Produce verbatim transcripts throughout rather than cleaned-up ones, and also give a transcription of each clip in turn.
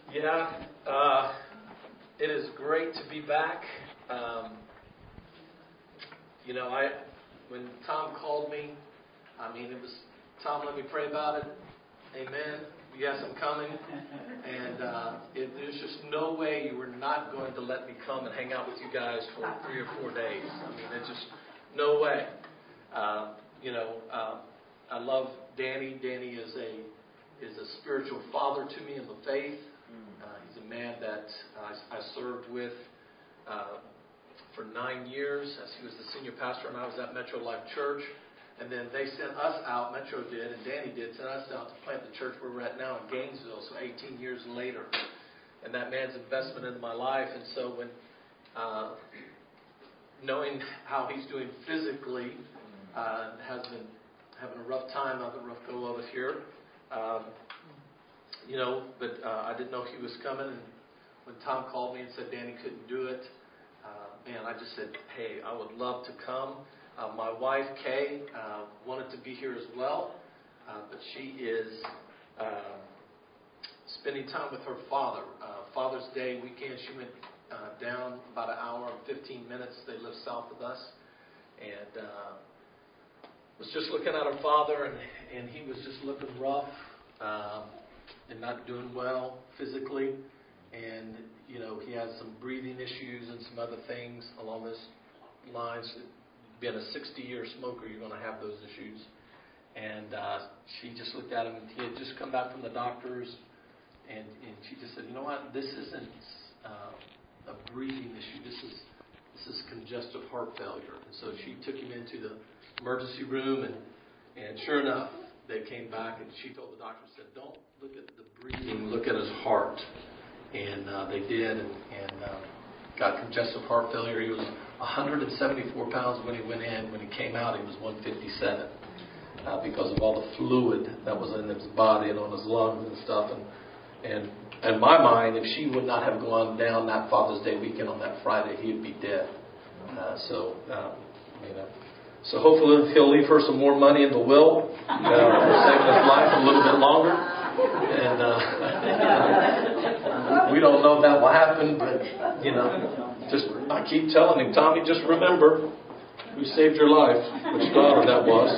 Yeah, uh, it is great to be back. Um, you know, I when Tom called me, I mean, it was, Tom, let me pray about it. Amen. Yes, I'm coming. And uh, it, there's just no way you were not going to let me come and hang out with you guys for three or four days. I mean, it's just no way. Uh, you know, uh, I love Danny. Danny is a is a spiritual father to me in the faith. Uh, he's a man that I, I served with uh, for nine years as he was the senior pastor, and I was at Metro Life Church. And then they sent us out, Metro did, and Danny did, sent us out to plant the church where we're at now in Gainesville, so eighteen years later. And that man's investment into my life. And so when, uh, knowing how he's doing physically, uh, has been having a rough time, having a rough go of it here. Um, you know, but uh, I didn't know he was coming. And when Tom called me and said Danny couldn't do it, uh, man, I just said, hey, I would love to come. Uh, my wife, Kay, uh, wanted to be here as well, uh, but she is uh, spending time with her father. Uh, Father's Day weekend, she went uh, down about an hour and fifteen minutes. They live south of us. And uh, was just looking at her father, and, and he was just looking rough um, and not doing well physically. And, you know, he has some breathing issues and some other things along those lines. Being a sixty-year smoker, you're going to have those issues. And uh, she just looked at him. He had just come back from the doctors, and, and she just said, you know what, this isn't uh, a breathing issue. This is this is congestive heart failure. And so she took him into the emergency room, and, and sure enough, they came back, and she told the doctor, said, don't look at the breathing, look at his heart. And uh, they did, and, and uh, got congestive heart failure. He was one hundred seventy-four pounds when he went in. When he came out, he was one fifty-seven uh, because of all the fluid that was in his body and on his lungs and stuff. And and in my mind, if she would not have gone down that Father's Day weekend on that Friday, he'd be dead. Uh, so, um, you know. So hopefully he'll leave her some more money in the will, uh, for saving his life a little bit longer. And uh, we don't know if that will happen, but, you know. Just, I keep telling him, Tommy, just remember who saved your life, which daughter that was.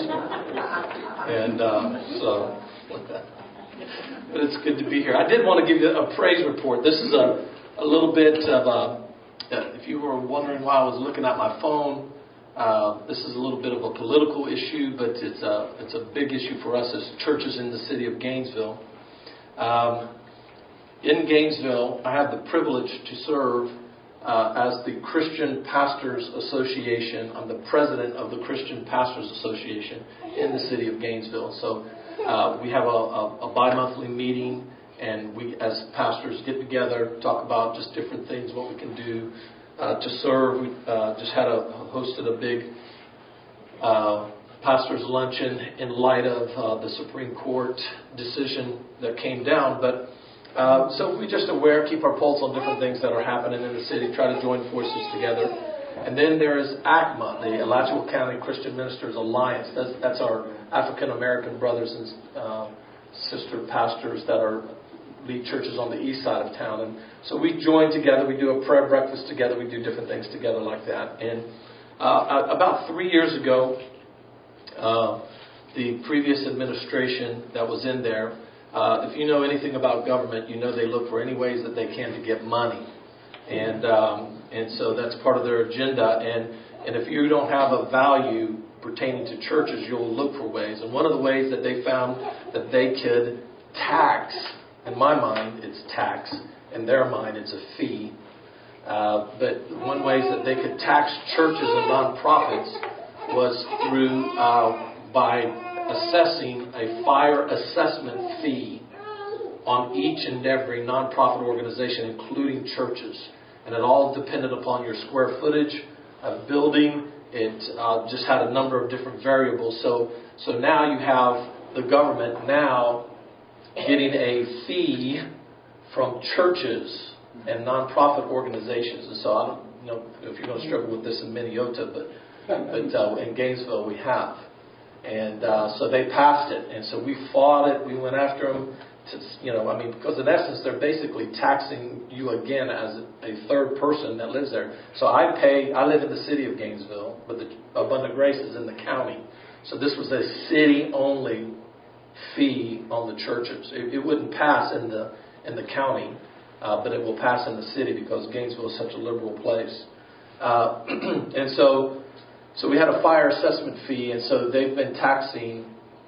And uh, so, but it's good to be here. I did want to give you a praise report. This is a, a little bit of a, if you were wondering why I was looking at my phone, uh, this is a little bit of a political issue, but it's a, it's a big issue for us as churches in the city of Gainesville. Um, in Gainesville, I have the privilege to serve Uh, as the Christian Pastors Association. I'm the president of the Christian Pastors Association in the city of Gainesville. So uh, we have a, a, a bi-monthly meeting, and we as pastors get together, talk about just different things, what we can do uh, to serve. We uh, just had a hosted a big uh, pastors luncheon in light of uh, the Supreme Court decision that came down. But Uh, so we're just aware, keep our pulse on different things that are happening in the city, try to join forces together. And then there is A C M A, the Alachua County Christian Ministers Alliance. That's, that's our African American brothers and uh, sister pastors that are lead churches on the east side of town. And so we join together, we do a prayer breakfast together, we do different things together like that. And uh, about three years ago, uh, the previous administration that was in there, Uh, if you know anything about government, you know they look for any ways that they can to get money. And um, and so that's part of their agenda. And, and if you don't have a value pertaining to churches, you'll look for ways. And one of the ways that they found that they could tax, in my mind, it's tax. In their mind, it's a fee. Uh, but one way that they could tax churches and nonprofits was through uh, by assessing a fire assessment fee on each and every nonprofit organization, including churches. And it all depended upon your square footage of building. It uh, just had a number of different variables. So, so now you have the government now getting a fee from churches and nonprofit organizations. And so I don't know if you're going to struggle with this in Minneota, but, but uh, in Gainesville we have. And uh, so they passed it. And so we fought it. We went after them to, you know, I mean, because in essence, they're basically taxing you again as a third person that lives there. So I pay, I live in the city of Gainesville, but the Abundant Grace is in the county. So this was a city-only fee on the churches. It, it wouldn't pass in the in the county, uh, but it will pass in the city because Gainesville is such a liberal place. Uh, and so, so we had a fire assessment fee, and so they've been taxing.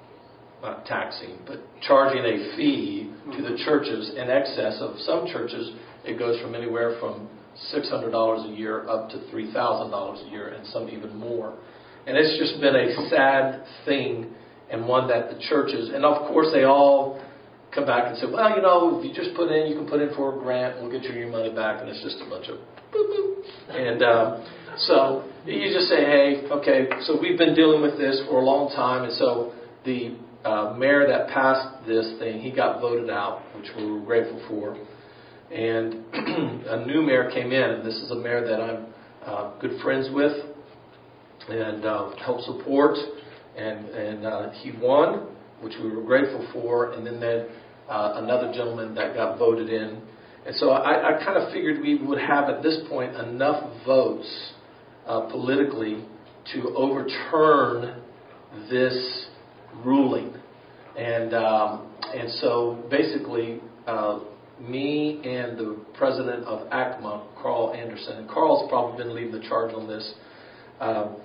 Not taxing, but charging a fee to the churches in excess of some churches. It goes from anywhere from six hundred dollars a year up to three thousand dollars a year, and some even more. And it's just been a sad thing, and one that the churches, and of course they all come back and say, well, you know, if you just put in, you can put in for a grant, we'll get you your money back, and it's just a bunch of boop, boop. And um, so you just say, hey, okay, so we've been dealing with this for a long time, and so the Uh, mayor that passed this thing, he got voted out, which we were grateful for. And a new mayor came in, and this is a mayor that I'm uh, good friends with and uh, help support. And, and uh, he won, which we were grateful for. And then, then uh, another gentleman that got voted in. And so I, I kind of figured we would have at this point enough votes uh, politically to overturn this ruling. And um, and so basically uh, me and the president of A C M A, Carl Anderson, and Carl's probably been leading the charge on this. Um,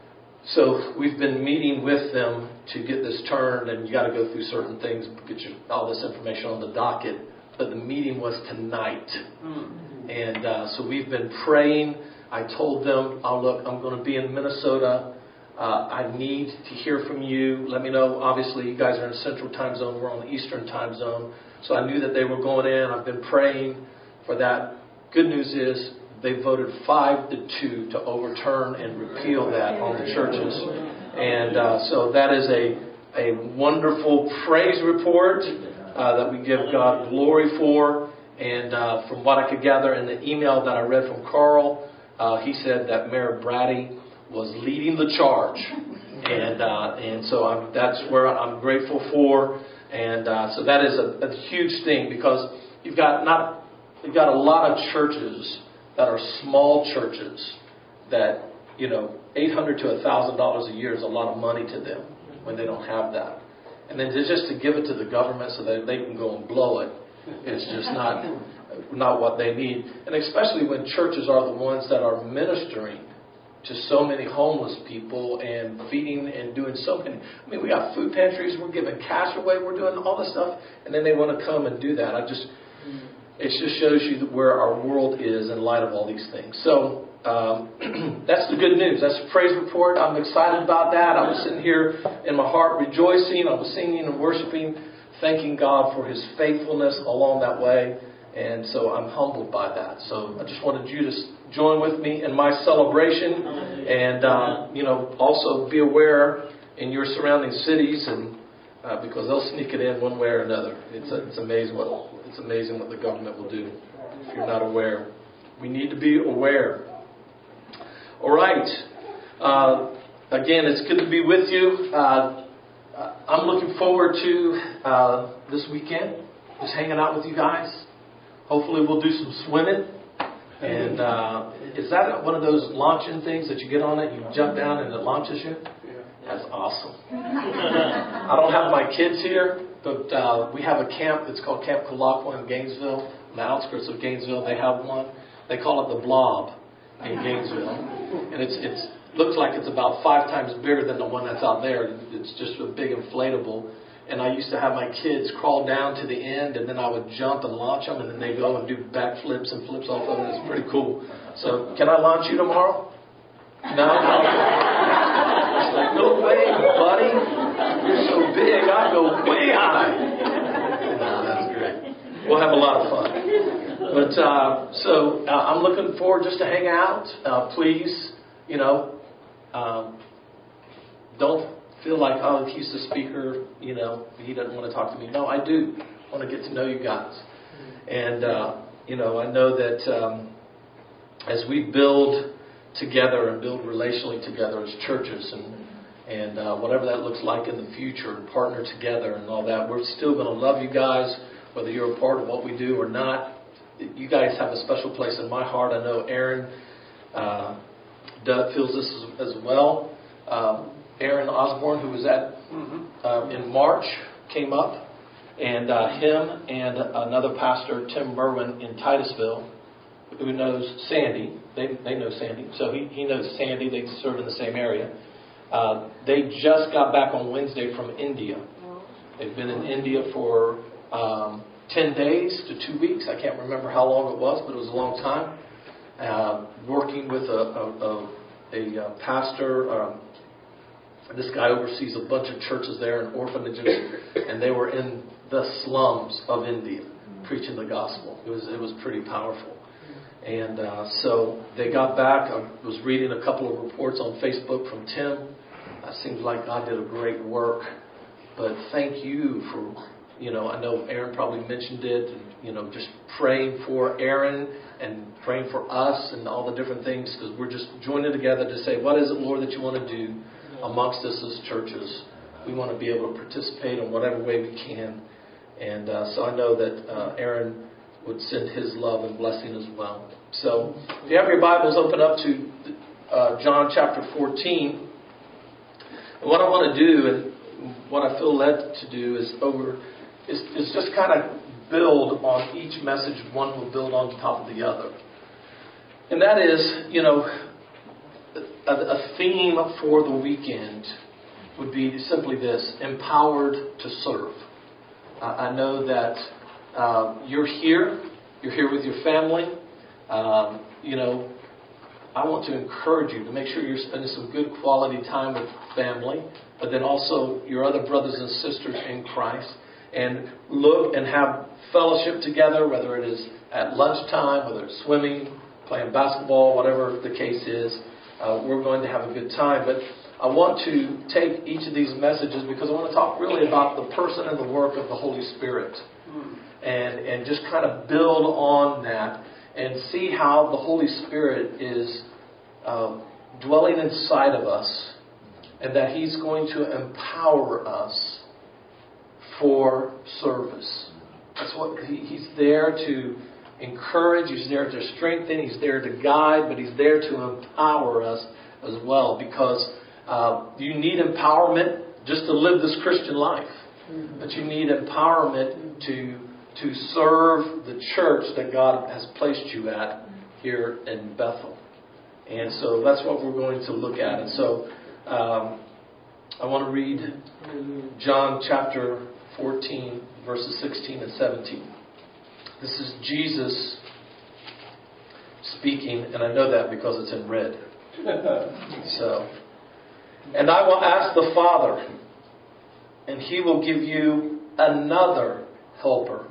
so we've been meeting with them to get this turned, and you got to go through certain things, get your, all this information on the docket. But the meeting was tonight. Mm-hmm. And uh, so we've been praying. I told them, oh, look, I'm going to be in Minnesota. Uh, I need to hear from you. Let me know. Obviously, you guys are in Central Time Zone. We're on the Eastern Time Zone. So I knew that they were going in. I've been praying for that. Good news is they voted five to two to overturn and repeal that on the churches. And uh, so that is a, a wonderful praise report uh, that we give God glory for. And uh, from what I could gather in the email that I read from Carl, uh, he said that Mayor Brady was leading the charge, and uh, and so I'm, that's where I'm grateful for, and uh, so that is a, a huge thing because you've got not you've got a lot of churches that are small churches that you know eight hundred to a thousand dollars a year is a lot of money to them when they don't have that, and then just to give it to the government so that they can go and blow it, it's just not not what they need, and especially when churches are the ones that are ministering to so many homeless people and feeding and doing so many. I mean, we got food pantries, we're giving cash away, we're doing all this stuff, and then they want to come and do that. I just, it just shows you where our world is in light of all these things. So um, that's the good news. That's a praise report. I'm excited about that. I was sitting here in my heart rejoicing. I was singing and worshiping, thanking God for His faithfulness along that way. And so I'm humbled by that. So I just wanted you to join with me in my celebration, and uh, you know, also be aware in your surrounding cities, and uh, because they'll sneak it in one way or another. It's a, it's amazing what it's amazing what the government will do if you're not aware. We need to be aware. All right. Uh, again, it's good to be with you. Uh, I'm looking forward to uh, this weekend, just hanging out with you guys. Hopefully, we'll do some swimming. And uh, is that one of those launching things that you get on it, you jump down and it launches you? That's awesome. I don't have my kids here, but uh, we have a camp. It's called Camp Kalakwa in Gainesville, on the outskirts of Gainesville. They have one. They call it the Blob in Gainesville, and it's it's looks like it's about five times bigger than the one that's out there. It's just a big inflatable. And I used to have my kids crawl down to the end, and then I would jump and launch them, and then they go and do backflips and flips off of it. It's pretty cool. So, can I launch you tomorrow? No? It's like, no way, buddy. You're so big, I go way high. No, that's great. We'll have a lot of fun. But, uh, so, uh, I'm looking forward just to hang out. Uh, please, you know, um, don't feel like, oh, he's the speaker, you know, he doesn't want to talk to me. No, I do want to get to know you guys. And, uh, you know, I know that um, as we build together and build relationally together as churches and and uh, whatever that looks like in the future and partner together and all that, we're still going to love you guys. whether you're a part of what we do or not. You guys have a special place in my heart. I know Aaron uh, Doug feels this as, as well. Um, Aaron Osborne, who was at mm-hmm. um, in March, came up, and uh, him and another pastor, Tim Merwin, in Titusville, who knows Sandy. They they know Sandy, so he, he knows Sandy. They serve in the same area. Uh, they just got back on Wednesday from India. They've been in India for um, ten days to two weeks. I can't remember how long it was, but it was a long time. Uh, working with a, a, a, a pastor. Um, this guy oversees a bunch of churches there and orphanages, and they were in the slums of India preaching the gospel. It was it was pretty powerful. And uh, so they got back. I was reading a couple of reports on Facebook from Tim. It seems like God did a great work. But thank you for, you know, I know Aaron probably mentioned it, and, you know, just praying for Aaron and praying for us and all the different things, because we're just joining together to say, what is it, Lord, that you want to do amongst us as churches? We want to be able to participate in whatever way we can. And uh, so I know that uh, Aaron would send his love and blessing as well. So if you have your Bibles, open up to uh, John chapter fourteen. And what I want to do, and what I feel led to do, is over is, is just kind of build on each message. One will build on top of the other. And that is, you know, a, a theme for the weekend would be simply this: empowered to serve. Uh, I know that uh, you're here. You're here with your family. Um, you know, I want to encourage you to make sure you're spending some good quality time with family, but then also your other brothers and sisters in Christ. And look and have fellowship together, whether it is at lunchtime, whether it's swimming, playing basketball, whatever the case is. Uh, we're going to have a good time. But I want to take each of these messages because I want to talk really about the person and the work of the Holy Spirit. And, and just kind of build on that and see how the Holy Spirit is uh, dwelling inside of us, and that He's going to empower us for service. That's what he, He's there to encourage, He's there to strengthen, He's there to guide, but He's there to empower us as well, because uh, you need empowerment just to live this Christian life. Mm-hmm. But you need empowerment to to serve the church that God has placed you at here in Bethel. And so that's what we're going to look at. And so um, I want to read John chapter fourteen, verses sixteen and seventeen. This is Jesus speaking, and I know that because it's in red. So, and I will ask the Father, and He will give you another helper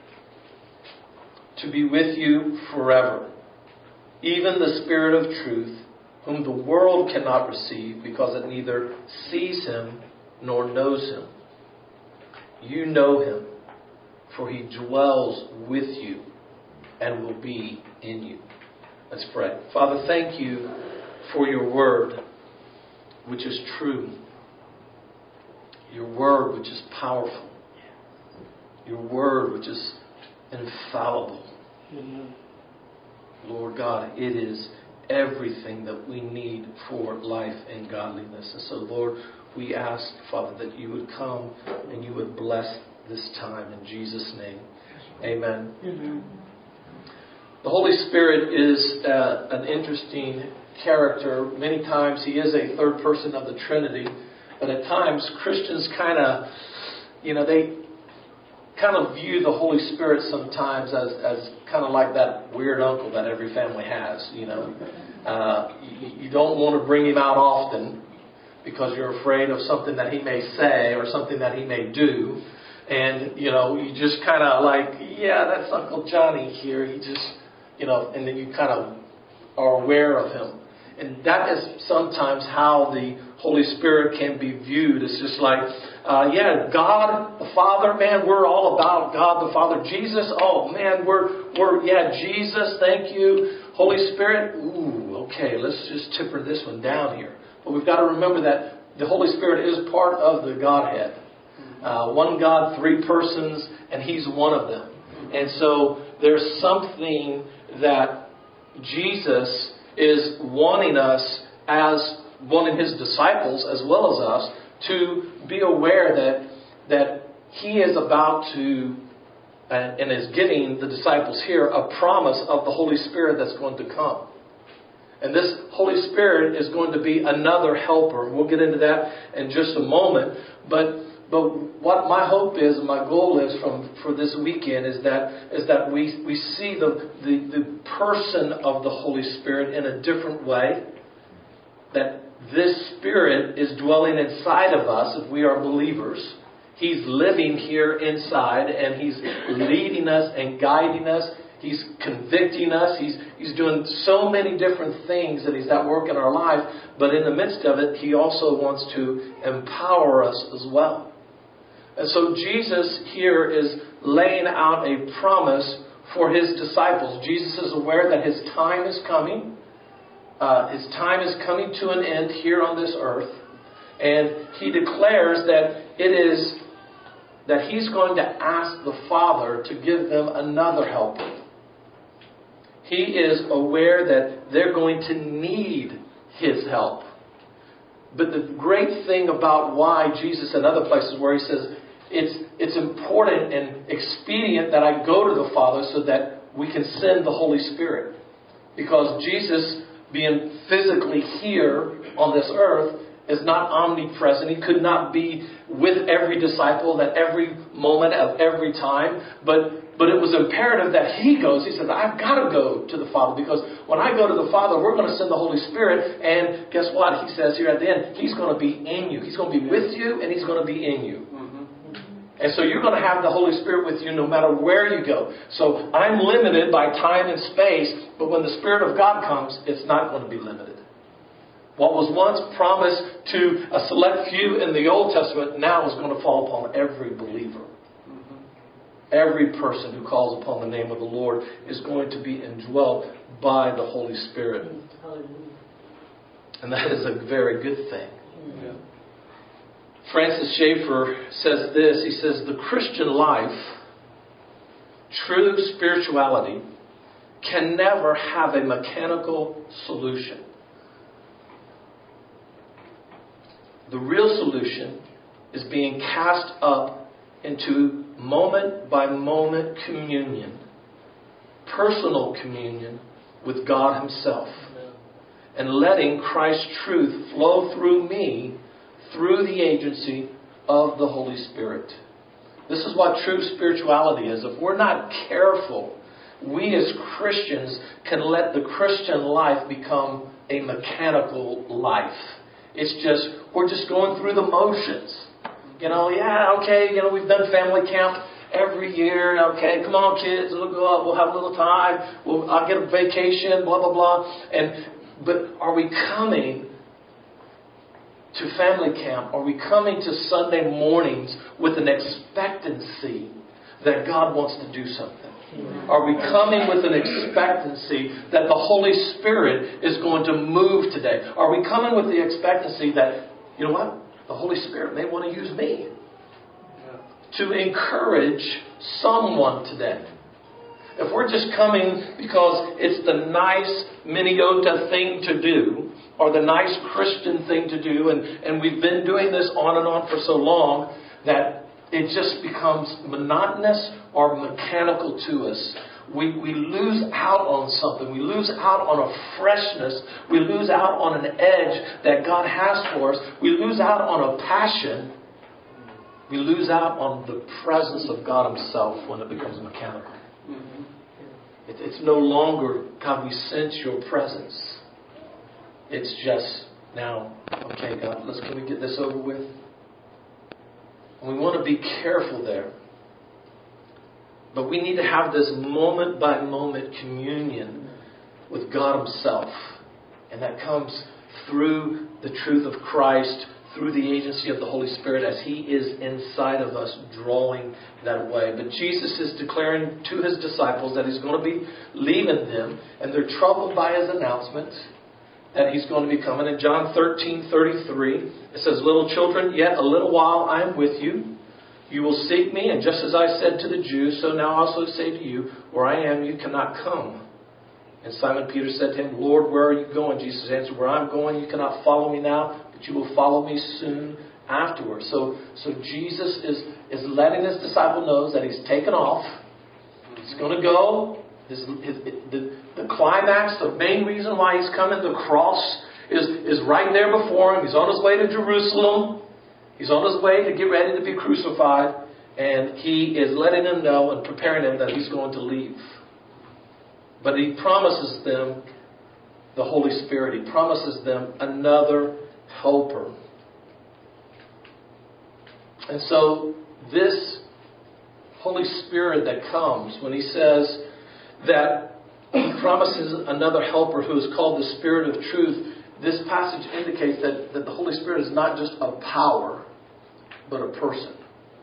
to be with you forever, even the Spirit of truth, whom the world cannot receive because it neither sees Him nor knows Him. You know Him, for He dwells with you and will be in you. Let's pray. Father, thank you for your word, which is true. Your word, which is powerful. Your word, which is infallible. Mm-hmm. Lord God, it is everything that we need for life and godliness. And so, Lord, we ask, Father, that you would come and you would bless this time in Jesus' name. Amen. Mm-hmm. The Holy Spirit is uh, an interesting character. Many times He is a third person of the Trinity. But at times Christians kind of, you know, they kind of view the Holy Spirit sometimes as, as kind of like that weird uncle that every family has, you know. Uh, you, you don't want to bring Him out often because you're afraid of something that He may say or something that He may do. And, you know, you just kind of like, yeah, that's Uncle Johnny here. He just, you know, and then you kind of are aware of Him. And that is sometimes how the Holy Spirit can be viewed. It's just like, uh, yeah, God the Father, man, we're all about God the Father. Jesus, oh man, we're, we're, yeah, Jesus, thank you. Holy Spirit, ooh, okay, let's just tipper this one down here. But we've got to remember that the Holy Spirit is part of the Godhead. uh, one God, three persons, and He's one of them. And so there's something that Jesus is wanting us, as wanting His disciples as well as us, to be aware that that He is about to, and, and is giving the disciples here a promise of the Holy Spirit that's going to come. And this Holy Spirit is going to be another helper. We'll get into that in just a moment. But but what my hope is, and my goal is from for this weekend is that is that we, we see the, the, the person of the Holy Spirit in a different way. That this Spirit is dwelling inside of us if we are believers. He's living here inside, and He's leading us and guiding us. He's convicting us. He's He's doing so many different things that He's at work in our life. But in the midst of it, He also wants to empower us as well. And so Jesus here is laying out a promise for His disciples. Jesus is aware that His time is coming. Uh, his time is coming to an end here on this earth. And He declares that it is that He's going to ask the Father to give them another helper. He is aware that they're going to need His help. But the great thing about why Jesus, in other places where He says, it's, it's important and expedient that I go to the Father so that we can send the Holy Spirit. Because Jesus, being physically here on this earth, is not omnipresent. He could not be with every disciple at every moment of every time. But but it was imperative that He goes. He says, I've got to go to the Father, because when I go to the Father, we're going to send the Holy Spirit. And guess what? He says here at the end, He's going to be in you. He's going to be with you, and He's going to be in you. Mm-hmm. And so you're going to have the Holy Spirit with you no matter where you go. So I'm limited by time and space, but when the Spirit of God comes, it's not going to be limited. What was once promised to a select few in the Old Testament now is going to fall upon every believer. Mm-hmm. Every person who calls upon the name of the Lord is going to be indwelt by the Holy Spirit. And that is a very good thing. Yeah. Francis Schaeffer says this. He says, the Christian life, true spirituality, can never have a mechanical solution. The real solution is being cast up into moment by moment communion, personal communion with God Himself, and letting Christ's truth flow through me through the agency of the Holy Spirit. This is what true spirituality is. If we're not careful, we as Christians can let the Christian life become a mechanical life. It's just, we're just going through the motions. You know, yeah, okay, you know, we've done family camp every year. Okay, come on, kids, we'll go out, we'll have a little time. We'll, I'll get a vacation, blah, blah, blah. And, but are we coming to family camp? Are we coming to Sunday mornings with an expectancy that God wants to do something? Are we coming with an expectancy that the Holy Spirit is going to move today? Are we coming with the expectancy that, you know what, the Holy Spirit may want to use me to encourage someone today? If we're just coming because it's the nice miniota thing to do, or the nice Christian thing to do, and, and we've been doing this on and on for so long that it just becomes monotonous or mechanical to us. We, we lose out on something. We lose out on a freshness. We lose out on an edge that God has for us. We lose out on a passion. We lose out on the presence of God Himself when it becomes mechanical. It, it's no longer, God, we sense Your presence. It's just, now, okay, God, let's can we get this over with? We want to be careful there. But we need to have this moment by moment communion with God Himself. And that comes through the truth of Christ, through the agency of the Holy Spirit as He is inside of us, drawing that way. But Jesus is declaring to His disciples that He's going to be leaving them, and they're troubled by His announcement that He's going to be coming. In John thirteen thirty-three, it says, little children, yet a little while I am with you. You will seek me, and just as I said to the Jews, so now I also say to you, where I am, you cannot come. And Simon Peter said to him, Lord, where are you going? Jesus answered, where I'm going, you cannot follow me now, but you will follow me soon afterwards. So, so Jesus is, is letting his disciple know that he's taken off. He's going to go. His, his, the, the climax, the main reason why he's coming, the cross, is, is right there before him. He's on his way to Jerusalem. He's on his way to get ready to be crucified. And he is letting them know and preparing them that he's going to leave. But he promises them the Holy Spirit. He promises them another helper. And so this Holy Spirit that comes, when he says that he promises another helper who is called the Spirit of Truth, this passage indicates that, that the Holy Spirit is not just a power, but a person.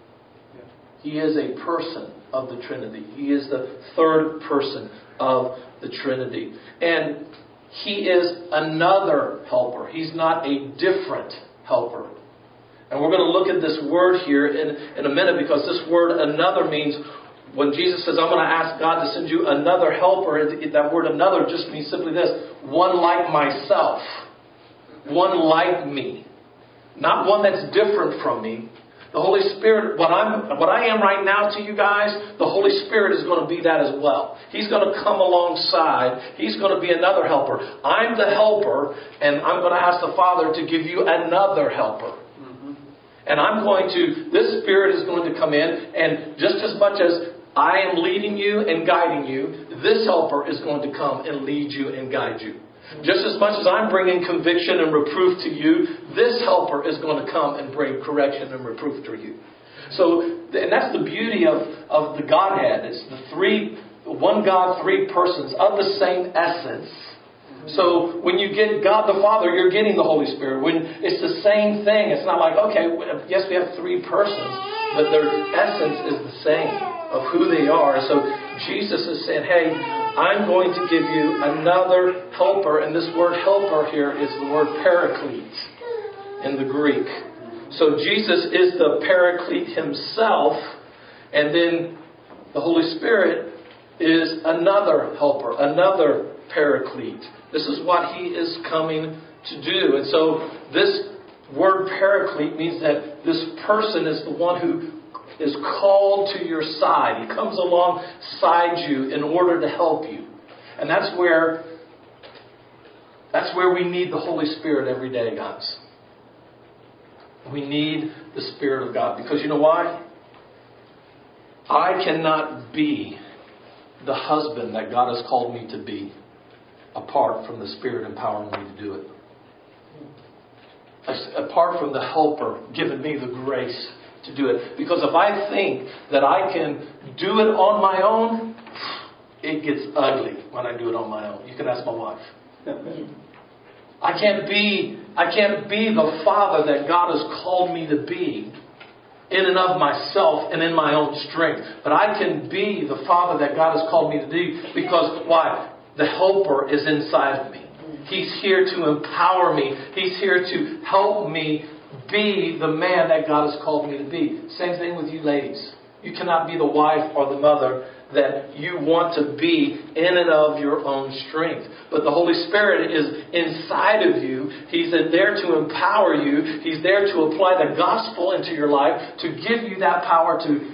He is a person of the Trinity. He is the third person of the Trinity. And he is another helper. He's not a different helper. And we're going to look at this word here in, in a minute, because this word another means, when Jesus says, I'm going to ask God to send you another helper, that word another just means simply this: one like myself. One like me. Not one that's different from me. The Holy Spirit, what I'm, what I am right now to you guys, the Holy Spirit is going to be that as well. He's going to come alongside. He's going to be another helper. I'm the helper, and I'm going to ask the Father to give you another helper. Mm-hmm. And I'm going to, this Spirit is going to come in, and just as much as I am leading you and guiding you, this helper is going to come and lead you and guide you. Just as much as I'm bringing conviction and reproof to you, this helper is going to come and bring correction and reproof to you. So, and that's the beauty of, of the Godhead. It's the three, one God, three persons of the same essence. So when you get God the Father, you're getting the Holy Spirit. When it's the same thing, it's not like, okay, yes, we have three persons, but their essence is the same of who they are. So Jesus is saying, hey, I'm going to give you another helper. And this word helper here is the word paraclete in the Greek. So Jesus is the paraclete himself. And then the Holy Spirit is another helper, another paraclete. This is what he is coming to do. And so this word paraclete means that this person is the one who is called to your side. He comes alongside you in order to help you. And that's where that's where we need the Holy Spirit every day, guys. We need the Spirit of God. Because you know why? I cannot be the husband that God has called me to be apart from the Spirit empowering me to do it. Apart from the helper giving me the grace to do it. Because if I think that I can do it on my own, it gets ugly when I do it on my own. You can ask my wife. I can't be, I can't be the father that God has called me to be in and of myself and in my own strength. But I can be the father that God has called me to be because, why? The helper is inside of me. He's here to empower me. He's here to help me be the man that God has called me to be. Same thing with you ladies. You cannot be the wife or the mother that you want to be in and of your own strength. But the Holy Spirit is inside of you. He's there to empower you. He's there to apply the gospel into your life, to give you that power to,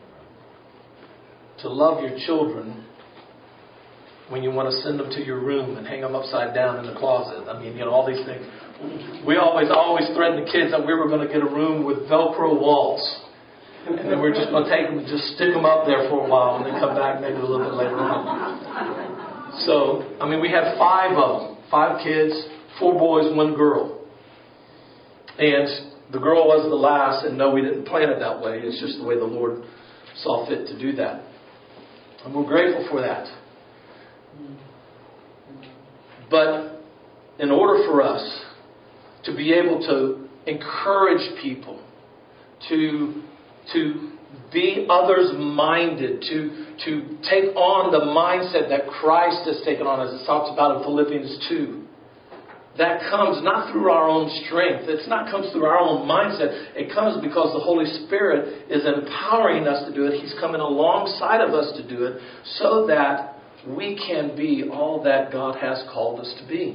to love your children when you want to send them to your room and hang them upside down in the closet. I mean, you know, all these things. We always, always threatened the kids that we were going to get a room with Velcro walls. And then we're just going to take them and just stick them up there for a while and then come back maybe a little bit later on. So, I mean, we had five of them. Five kids, four boys, one girl. And the girl was the last, and no, we didn't plan it that way. It's just the way the Lord saw fit to do that. And we're grateful for that. But in order for us to be able to encourage people, to to be others-minded, to, to take on the mindset that Christ has taken on, as it talks about in Philippians two. that comes not through our own strength. It's not comes through our own mindset. It comes because the Holy Spirit is empowering us to do it. He's coming alongside of us to do it so that we can be all that God has called us to be.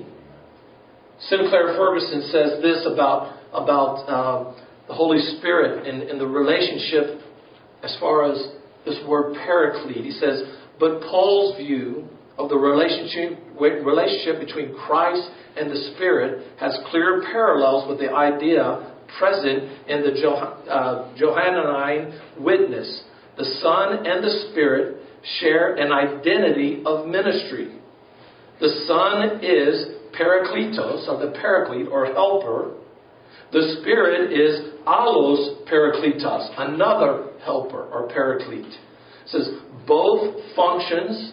Sinclair Ferguson says this about, about uh, the Holy Spirit and, and the relationship as far as this word paraclete. He says, but Paul's view of the relationship, relationship between Christ and the Spirit has clear parallels with the idea present in the uh, Johannine witness. The Son and the Spirit share an identity of ministry. The Son is Parakletos, or the Paraclete, or helper. The Spirit is Allos Parakletos, another helper, or Paraclete. It says both functions,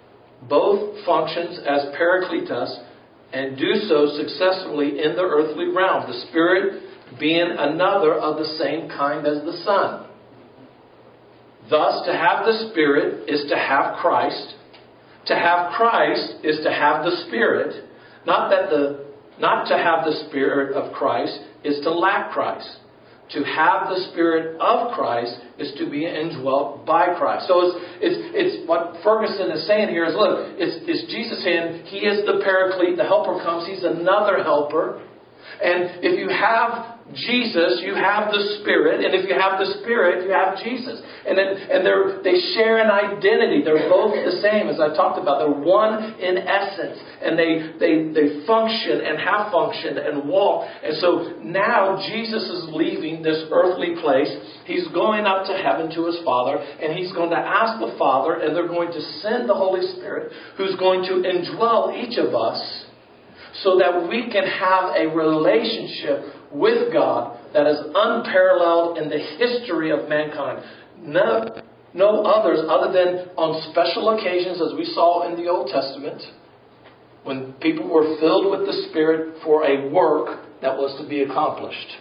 both functions as Parakletos, and do so successfully in the earthly realm. The Spirit being another of the same kind as the Son. Thus, to have the Spirit is to have Christ. To have Christ is to have the Spirit. Not that the not to have the Spirit of Christ is to lack Christ. To have the Spirit of Christ is to be indwelt by Christ. So it's it's it's what Ferguson is saying here is, look, it's, it's Jesus saying He is the Paraclete, the helper comes, He's another helper. And if you have Jesus, you have the Spirit, and if you have the Spirit, you have Jesus. And then, and they're, they share an identity. They're both the same, as I talked about. They're one in essence, and they they they function and have functioned and walk. And so now Jesus is leaving this earthly place. He's going up to heaven to His Father, and He's going to ask the Father, and they're going to send the Holy Spirit, who's going to indwell each of us, so that we can have a relationship with God that is unparalleled in the history of mankind. No, no others other than on special occasions, as we saw in the Old Testament, when people were filled with the Spirit for a work that was to be accomplished.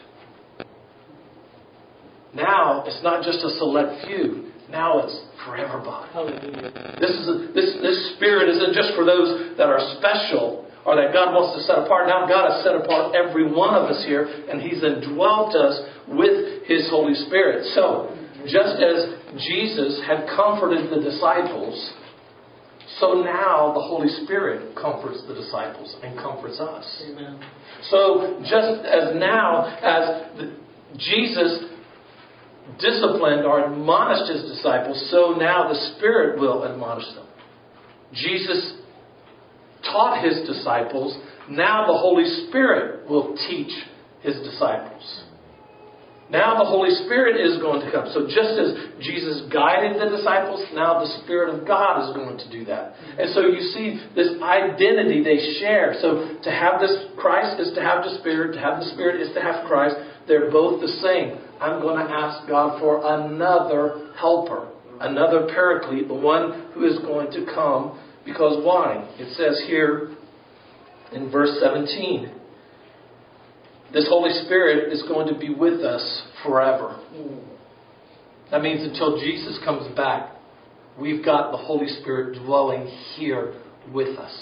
Now, it's not just a select few. Now it's for everybody. This is a, this this Spirit isn't just for those that are special, or that God wants to set apart. Now God has set apart every one of us here, and He's indwelt us with His Holy Spirit. So, just as Jesus had comforted the disciples, so now the Holy Spirit comforts the disciples and comforts us. Amen. So, just as now as the, Jesus disciplined or admonished His disciples, so now the Spirit will admonish them. Jesus taught His disciples, now the Holy Spirit will teach His disciples. Now the Holy Spirit is going to come. So just as Jesus guided the disciples, now the Spirit of God is going to do that. And so you see this identity they share. So to have this Christ is to have the Spirit. To have the Spirit is to have Christ. They're both the same. I'm going to ask God for another helper, another Paraclete, the one who is going to come. Because why? It says here in verse seventeen, this Holy Spirit is going to be with us forever. That means until Jesus comes back, we've got the Holy Spirit dwelling here with us.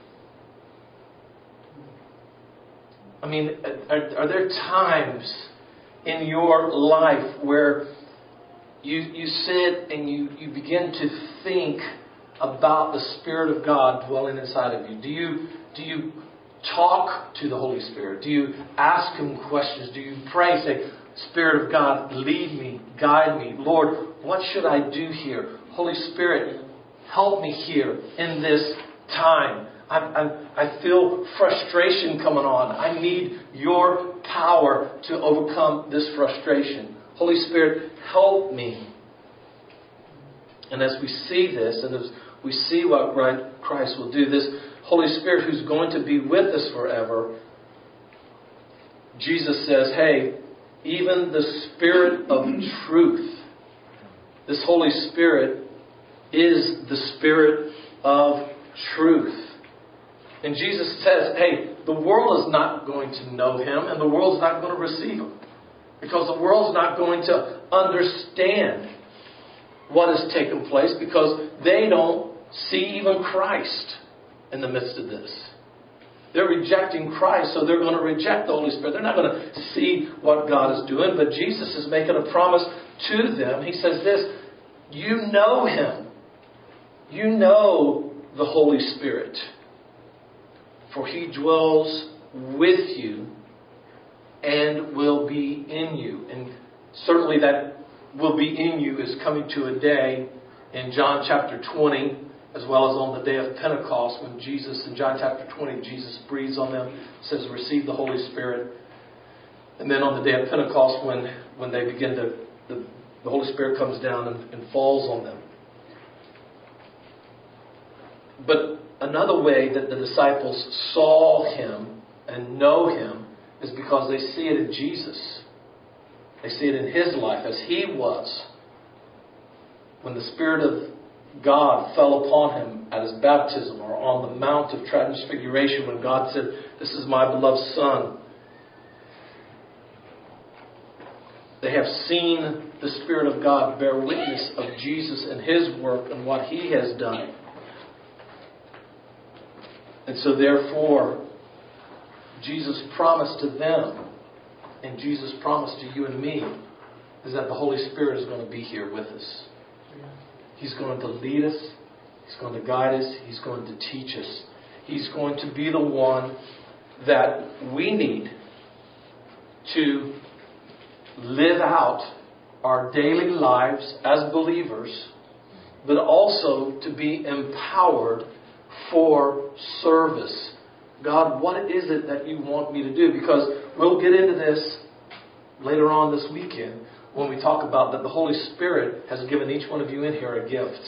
I mean, are, are there times in your life where you you sit and you, you begin to think about the Spirit of God dwelling inside of you? Do you do you talk to the Holy Spirit? Do you ask Him questions? Do you pray, say, Spirit of God, lead me, guide me. Lord, what should I do here? Holy Spirit, help me here in this time. I, I, I feel frustration coming on. I need your power to overcome this frustration. Holy Spirit, help me. And as we see this, and as we see what Christ will do, this Holy Spirit who's going to be with us forever, Jesus says, hey, even the Spirit of truth, this Holy Spirit is the Spirit of truth. And Jesus says, hey, the world is not going to know Him, and the world's not going to receive Him, because the world's not going to understand what has taken place, because they don't see even Christ in the midst of this. They're rejecting Christ, so they're going to reject the Holy Spirit. They're not going to see what God is doing. But Jesus is making a promise to them. He says this, you know Him. You know the Holy Spirit. For He dwells with you and will be in you. And certainly that will be in you is coming to a day in John chapter twenty, as well as on the day of Pentecost, when Jesus, in John chapter twenty, Jesus breathes on them, says, receive the Holy Spirit. And then on the day of Pentecost, when, when they begin to, the, the Holy Spirit comes down and, and falls on them. But another way that the disciples saw Him and know Him is because they see it in Jesus. They see it in His life as He was. When the Spirit of God fell upon Him at His baptism, or on the Mount of Transfiguration when God said, this is my beloved Son. They have seen the Spirit of God bear witness of Jesus and His work and what He has done. And so therefore, Jesus' promise to them, and Jesus' promise to you and me, is that the Holy Spirit is going to be here with us. He's going to lead us. He's going to guide us. He's going to teach us. He's going to be the one that we need to live out our daily lives as believers, but also to be empowered for service. God, what is it that you want me to do? Because we'll get into this later on this weekend when we talk about that the Holy Spirit has given each one of you in here a gift.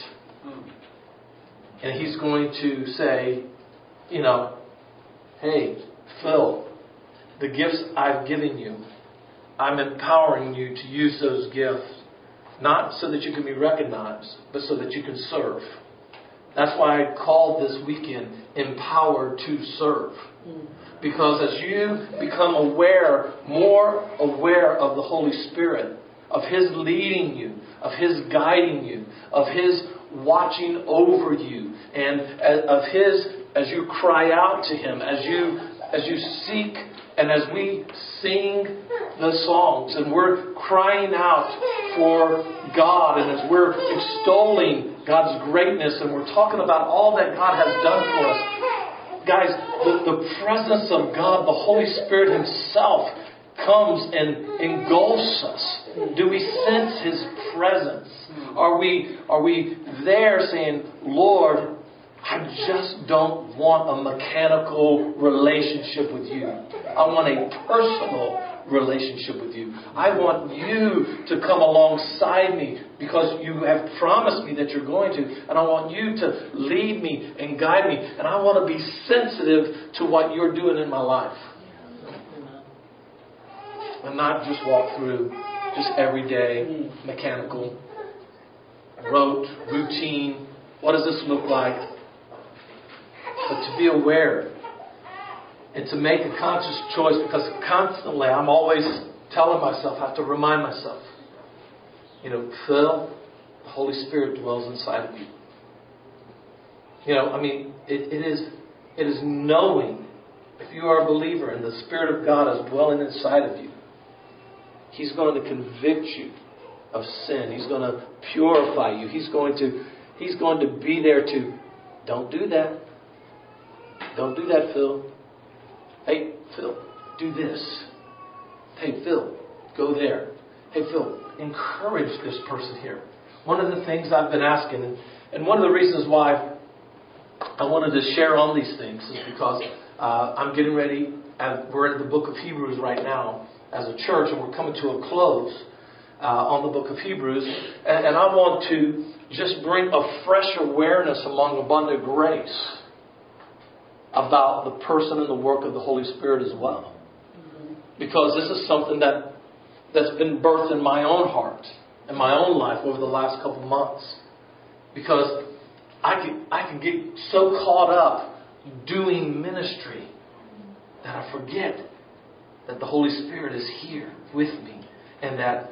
And He's going to say, you know, hey, Phil, the gifts I've given you, I'm empowering you to use those gifts, not so that you can be recognized, but so that you can serve. That's why I called this weekend Empowered to Serve. Because as you become aware, more aware of the Holy Spirit, of His leading you, of His guiding you, of His watching over you, and of His, as you cry out to Him, as you as you seek, and as we sing the songs, and we're crying out for God, and as we're extolling God's greatness, and we're talking about all that God has done for us. Guys, the, the presence of God, the Holy Spirit Himself, comes and engulfs us. Do we sense His presence? Are we, are we there saying, Lord, I just don't want a mechanical relationship with you. I want a personal relationship with you. I want you to come alongside me because you have promised me that you're going to. And I want you to lead me and guide me. And I want to be sensitive to what you're doing in my life. And not just walk through just everyday, mechanical, rote, routine. What does this look like? But to be aware and to make a conscious choice, because constantly I'm always telling myself, I have to remind myself, you know, Phil, the Holy Spirit dwells inside of you. You know, I mean, it, it is it is knowing, if you are a believer and the Spirit of God is dwelling inside of you, He's going to convict you of sin. He's going to purify you. He's going to He's going to be there to, don't do that. Don't do that, Phil. Hey, Phil, do this. Hey, Phil, go there. Hey, Phil, encourage this person here. One of the things I've been asking, and, and one of the reasons why I wanted to share on these things is because uh, I'm getting ready, and we're in the book of Hebrews right now as a church, and we're coming to a close uh, on the book of Hebrews. And, and I want to just bring a fresh awareness among Abundant Grace about the person and the work of the Holy Spirit as well. Because this is something that, that's been birthed in my own heart, in my own life over the last couple months. Because I can, I can get so caught up doing ministry that I forget that the Holy Spirit is here with me and that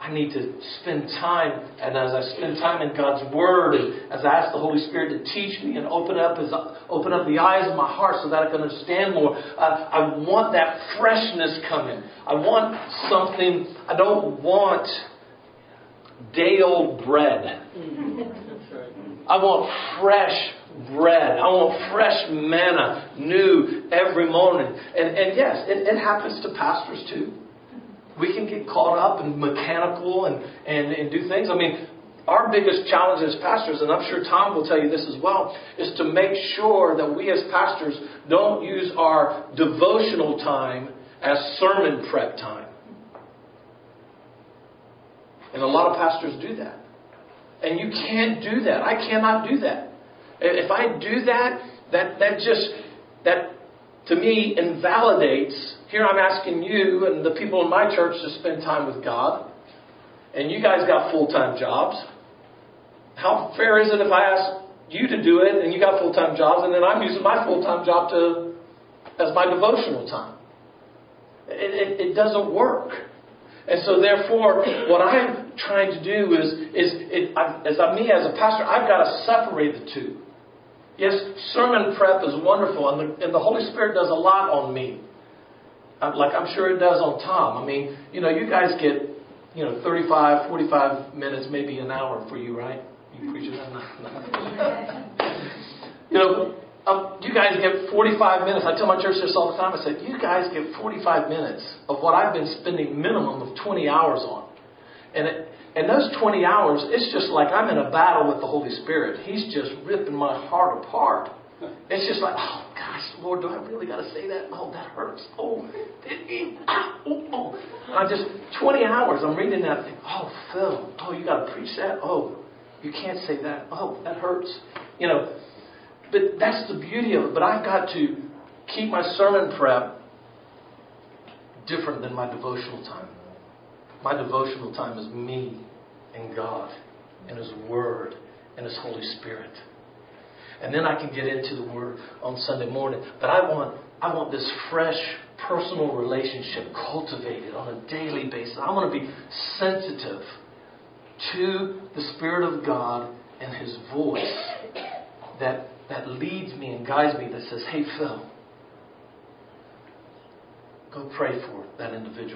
I need to spend time, and as I spend time in God's Word, and as I ask the Holy Spirit to teach me and open up his, open up the eyes of my heart so that I can understand more, uh, I want that freshness coming. I want something, I don't want day-old bread. I want fresh bread. I want fresh manna, new every morning. And, and yes, it, it happens to pastors too. We can get caught up and mechanical and, and, and do things. I mean, our biggest challenge as pastors, and I'm sure Tom will tell you this as well, is to make sure that we as pastors don't use our devotional time as sermon prep time. And a lot of pastors do that. And you can't do that. I cannot do that. If I do that, that, that just, that to me invalidates. Here I'm asking you and the people in my church to spend time with God. And you guys got full-time jobs. How fair is it if I ask you to do it and you got full-time jobs and then I'm using my full-time job to as my devotional time? It, it, it doesn't work. And so therefore, what I'm trying to do is, is it, I, as I, me as a pastor, I've got to separate the two. Yes, sermon prep is wonderful, and the, and the Holy Spirit does a lot on me. Like I'm sure it does on Tom. I mean, you know, you guys get, you know, thirty-five, forty-five minutes, maybe an hour for you, right? You preach it? No, no. You know, um, you guys get forty-five minutes. I tell my church this all the time. I said, you guys get forty-five minutes of what I've been spending minimum of twenty hours on. And it, and those twenty hours, it's just like I'm in a battle with the Holy Spirit. He's just ripping my heart apart. It's just like, oh, gosh, Lord, do I really got to say that? Oh, that hurts. Oh, it, it, ah, oh, oh. And I just, twenty hours, I'm reading that and think, oh, Phil, oh, you got to preach that? Oh, you can't say that. Oh, that hurts. You know, but that's the beauty of it. But I've got to keep my sermon prep different than my devotional time. My devotional time is me and God and His Word and His Holy Spirit. And then I can get into the Word on Sunday morning. But I want I want this fresh personal relationship cultivated on a daily basis. I want to be sensitive to the Spirit of God and His voice that, that leads me and guides me, that says, hey, Phil, go pray for that individual.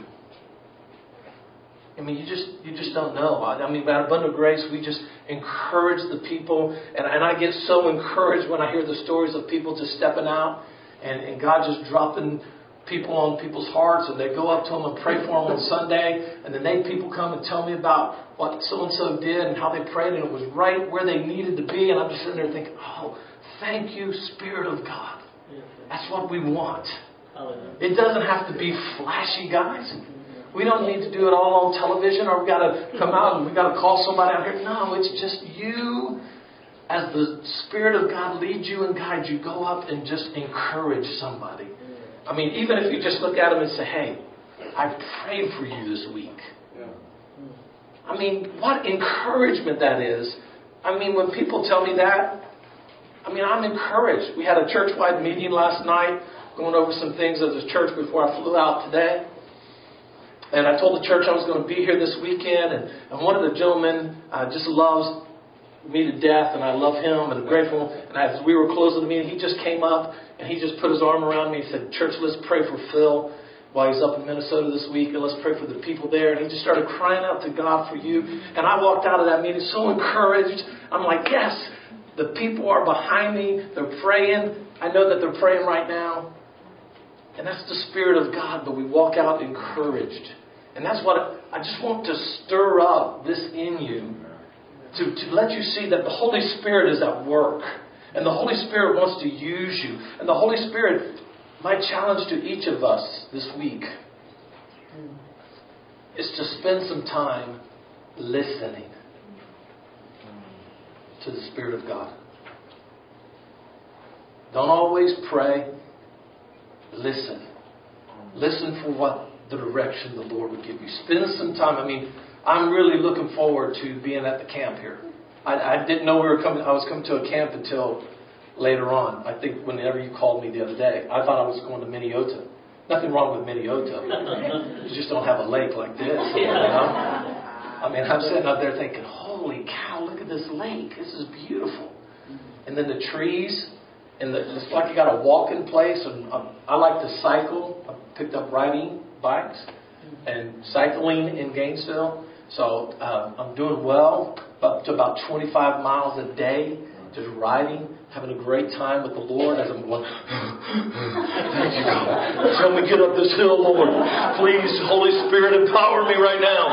I mean, you just you just don't know. I, I mean, at Abundant Grace, we just encourage the people. And, and I get so encouraged when I hear the stories of people just stepping out and, and God just dropping people on people's hearts. And they go up to them and pray for them on Sunday. And then they people come and tell me about what so-and-so did and how they prayed. And it was right where they needed to be. And I'm just sitting there thinking, oh, thank you, Spirit of God. That's what we want. It doesn't have to be flashy, guys. We don't need to do it all on television, or we've got to come out and we've got to call somebody out here. No, it's just you, as the Spirit of God leads you and guides you, go up and just encourage somebody. I mean, even if you just look at them and say, hey, I prayed for you this week. I mean, what encouragement that is. I mean, when people tell me that, I mean, I'm encouraged. We had a church-wide meeting last night, going over some things as a church before I flew out today. And I told the church I was going to be here this weekend. And, and one of the gentlemen uh, just loves me to death. And I love him and I'm grateful. And as we were closing the meeting, he just came up and he just put his arm around me and said, church, let's pray for Phil while he's up in Minnesota this week. And let's pray for the people there. And he just started crying out to God for you. And I walked out of that meeting so encouraged. I'm like, yes, the people are behind me. They're praying. I know that they're praying right now. And that's the Spirit of God, but we walk out encouraged. And that's what I just want to stir up this in you, to, to let you see that the Holy Spirit is at work. And the Holy Spirit wants to use you. And the Holy Spirit, my challenge to each of us this week is to spend some time listening to the Spirit of God. Don't always pray. Listen. Listen for what the direction the Lord would give you. Spend some time. I mean, I'm really looking forward to being at the camp here. I, I didn't know we were coming. I was coming to a camp until later on. I think whenever you called me the other day, I thought I was going to Minneota. Nothing wrong with Minneota. You just don't have a lake like this. You know? I mean, I'm sitting up there thinking, holy cow, look at this lake. This is beautiful. And then the trees, and the, it's like you got a walking place. And um, I like to cycle. I picked up riding bikes and cycling in Gainesville. So uh, I'm doing well, up to about twenty-five miles a day, just riding, having a great time with the Lord as I'm going, thank you, God. Help me get up this hill, Lord. Please, Holy Spirit, empower me right now.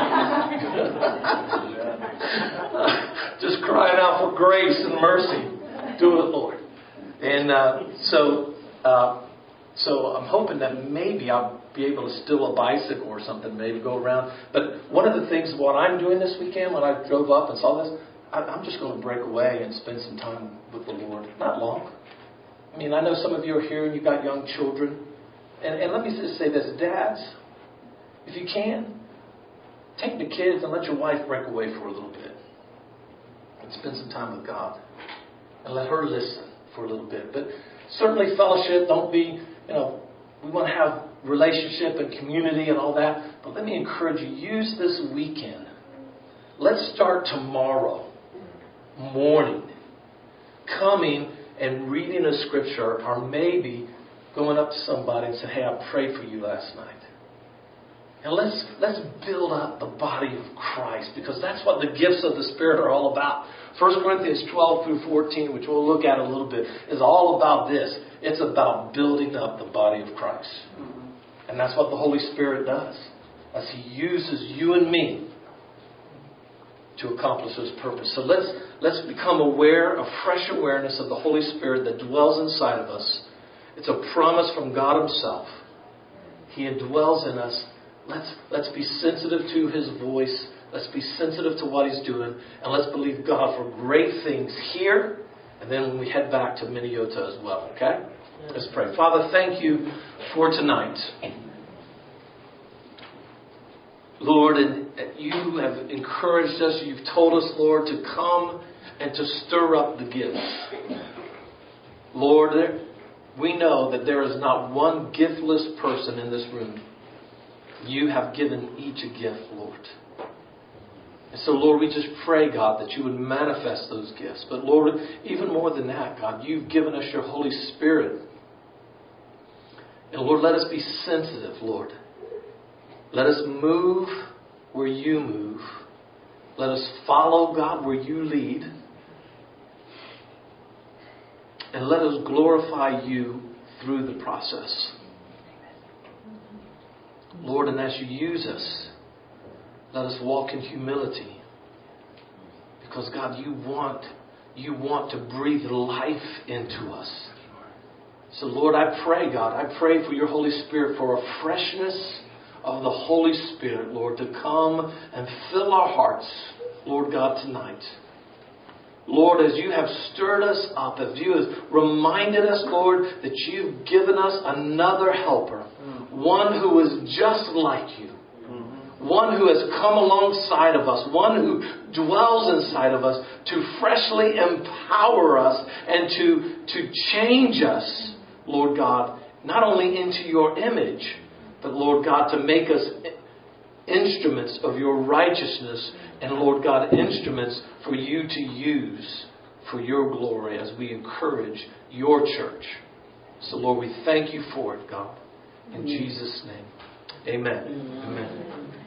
Just crying out for grace and mercy. Do it, Lord. And uh, so, uh, so I'm hoping that maybe I'll be able to steal a bicycle or something, maybe go around. But one of the things, what I'm doing this weekend when I drove up and saw this, I, I'm just going to break away and spend some time with the Lord. Not long. I mean, I know some of you are here and you've got young children. And, and let me just say this, dads, if you can, take the kids and let your wife break away for a little bit and spend some time with God. And let her listen for a little bit. But certainly fellowship, don't be, you know, we want to have relationship and community and all that. But let me encourage you, use this weekend. Let's start tomorrow morning coming and reading a scripture, or maybe going up to somebody and saying, hey, I prayed for you last night. And let's let's build up the body of Christ, because that's what the gifts of the Spirit are all about. First Corinthians twelve through fourteen, which we'll look at a little bit, is all about this. It's about building up the body of Christ. And that's what the Holy Spirit does, as He uses you and me to accomplish His purpose. So let's let's become aware, a fresh awareness of the Holy Spirit that dwells inside of us. It's a promise from God Himself. He indwells in us. Let's let's be sensitive to His voice. Let's be sensitive to what He's doing. And let's believe God for great things here. And then when we head back to Minnesota as well. Okay? Let's pray. Father, thank you for tonight. Lord, and you have encouraged us. You've told us, Lord, to come and to stir up the gifts. Lord, we know that there is not one giftless person in this room. You have given each a gift, Lord. And so, Lord, we just pray, God, that you would manifest those gifts. But, Lord, even more than that, God, you've given us your Holy Spirit. And, Lord, let us be sensitive, Lord. Let us move where you move. Let us follow, God, where you lead. And let us glorify you through the process. Lord, and as you use us, let us walk in humility. Because, God, you want, you want to breathe life into us. So, Lord, I pray, God, I pray for your Holy Spirit, for a freshness of the Holy Spirit, Lord, to come and fill our hearts, Lord God, tonight. Lord, as you have stirred us up, as you have reminded us, Lord, that you've given us another helper, one who is just like you, one who has come alongside of us, one who dwells inside of us to freshly empower us and to, to change us, Lord God, not only into your image, but, Lord God, to make us instruments of your righteousness and, Lord God, instruments for you to use for your glory as we encourage your church. So, Lord, we thank you for it, God. In Jesus' name, amen. Amen. Amen.